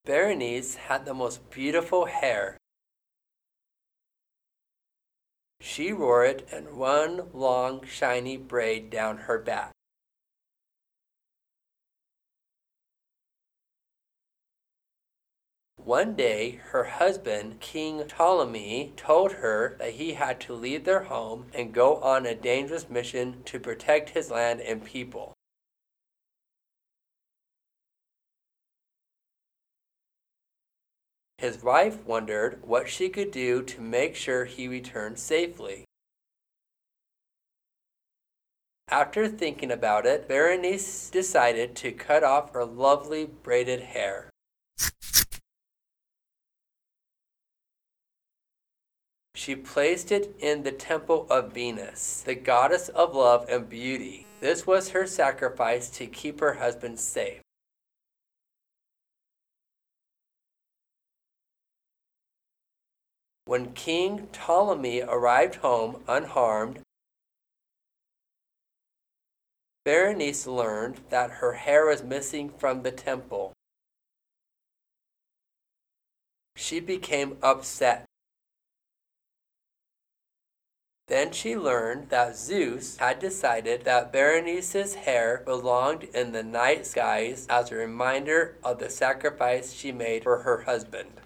Berenice had the most beautiful hair. She wore it in one long, shiny braid down her back. One day, her husband, King Ptolemy, told her that he had to leave their home and go on a dangerous mission to protect his land and people. His wife wondered what she could do to make sure he returned safely. After thinking about it, Berenice decided to cut off her lovely braided hair. She placed it in the temple of Venus, the goddess of love and beauty. This was her sacrifice to keep her husband safe. When King Ptolemy arrived home unharmed, Berenice learned that her hair was missing from the temple. She became upset. Then she learned that Zeus had decided that Berenice's hair belonged in the night skies as a reminder of the sacrifice she made for her husband.